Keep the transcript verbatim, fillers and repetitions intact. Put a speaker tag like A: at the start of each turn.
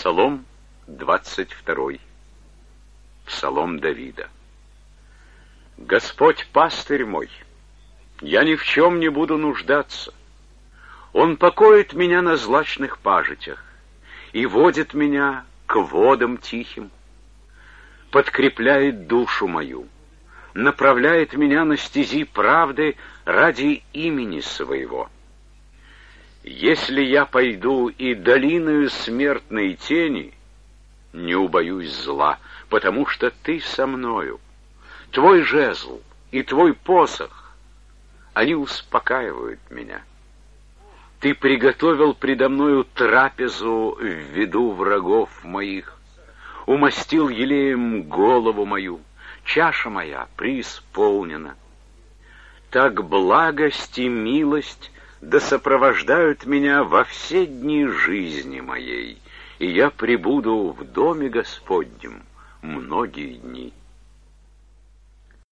A: Псалом двадцать второй. Псалом Давида. Господь пастырь мой, я ни в чем не буду нуждаться. Он покоит меня на злачных пажитях и водит меня к водам тихим, подкрепляет душу мою, направляет меня на стези правды ради имени своего. Если я пойду и долиною смертной тени, не убоюсь зла, потому что ты со мною. Твой жезл и твой посох, они успокаивают меня. Ты приготовил предо мною трапезу в виду врагов моих, умастил елеем голову мою, чаша моя преисполнена. Так благость и милость да сопровождают меня во все дни жизни моей, и я пребуду в доме Господнем многие дни.